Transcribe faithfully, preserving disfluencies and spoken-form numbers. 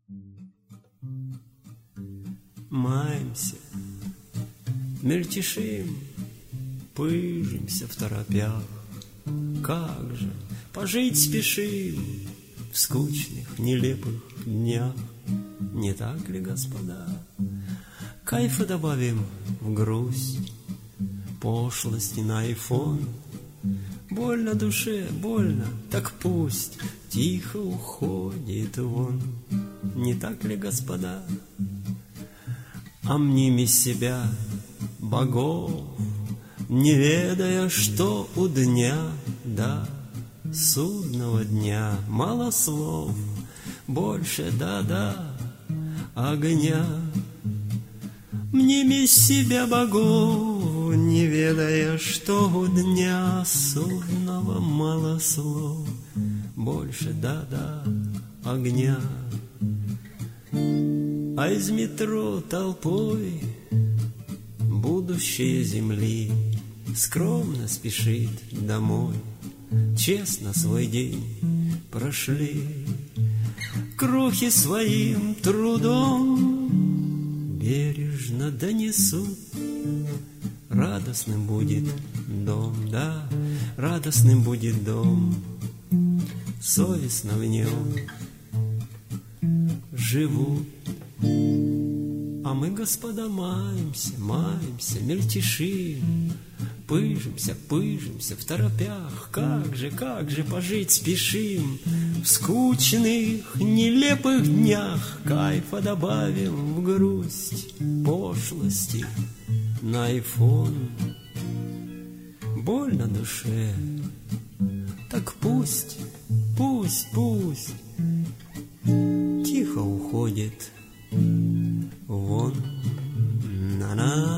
Маемся, мельтешим, пыжимся в торопях. Как же пожить спешим в скучных, нелепых днях? Не так ли, господа? Кайфа добавим в грусть, пошлости на айфон. Больно душе, больно, так пусть тихо уходит вон. Не так ли, господа? Омними себя богов, не ведая, что у дня, да, судного дня, мало слов, больше да-да огня. Мними себя богов, не ведая, что у дня судного мало слов, больше да-да огня. А из метро толпой будущее земли скромно спешит домой. Честно свой день прошли, крохи своим трудом бережно донесут. Радостным будет дом, да, радостным будет дом, совестно в нем живут. А мы, господа, маемся, маемся, мельтешим, пыжимся, пыжимся в торопях. Как же, как же пожить спешим в скучных, нелепых днях. Кайфа добавим в грусть, пошлости на айфон. Больно душе, так пусть, пусть, пусть тихо уходит вон. На-на.